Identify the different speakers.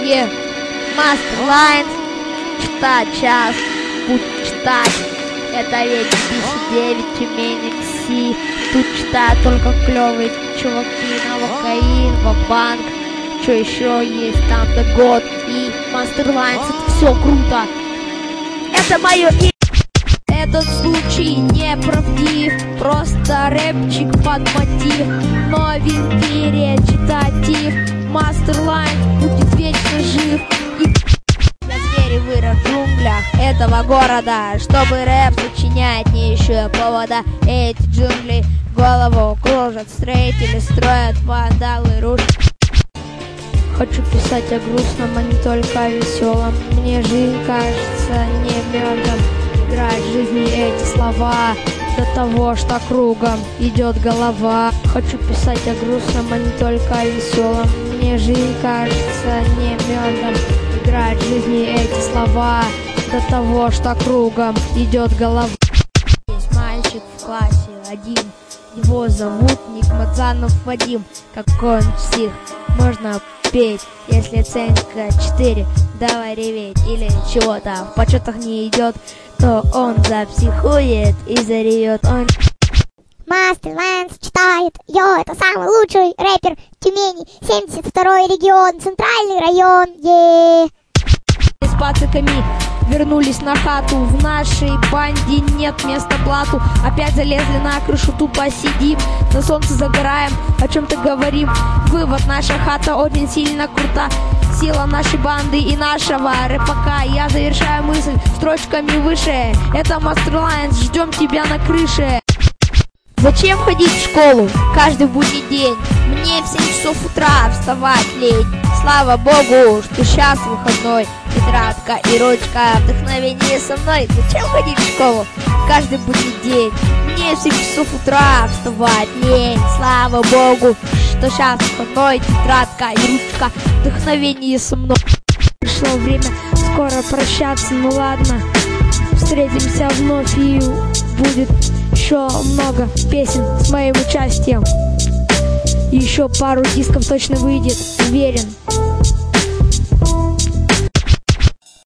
Speaker 1: Yeah. Masterlines. Читать час. Будь читать. Это ведь 59 Тюмень МС. Тут читают только клевые чуваки. Новокаин, Ва-банк. Что еще есть там? The God и Masterlines. Это все круто. Это мое имя. Этот случай неправдив, просто рэпчик под мотив. Новенький речитатив, Masterlines будет вечно жив. Я звери вырос в джунглях этого города, чтобы рэп сочинять, не ищу повода. Эти джунгли голову кружат, строители строят, вандалы рушат. Хочу писать о грустном, а не только о веселом. Мне жизнь кажется не медом. Играть в жизни эти слова до того, что кругом идет голова. Хочу писать о грустном, а не только о веселом. Мне жизнь кажется не медом. Играть в жизни эти слова до того, что кругом идет голова. Есть мальчик в классе один, его зовут Никматзанов Вадим. Какой он псих, можно петь, если оценка 4, давай реветь или чего-то в почетах не идет, то он запсихует и заревет. Он
Speaker 2: Masterlines читает, йо, это самый лучший рэпер Тюмени, 72-й регион, центральный район,
Speaker 1: С пациками вернулись на хату, в нашей банде нет места блату. Опять залезли на крышу, тупо сидим, на солнце загораем, о чем-то говорим. Вывод: наша хата очень сильно крута. Сила нашей банды и нашего рэпака. Я завершаю мысль строчками выше. Это Masterlines, ждем тебя на крыше. Зачем ходить в школу каждый будний день? Мне в 7 часов утра вставать лень. Слава богу, что сейчас выходной. Тетрадка и ручка, вдохновение со мной. Зачем ходить в школу каждый будний день? Мне в 7 часов утра вставать лень. Слава богу, что сейчас выходной. Тетрадка и ручка, вдохновение со мной. Пришло время скоро прощаться, ну ладно. Встретимся вновь и будет еще много песен с моим участием. Еще пару дисков точно выйдет, уверен.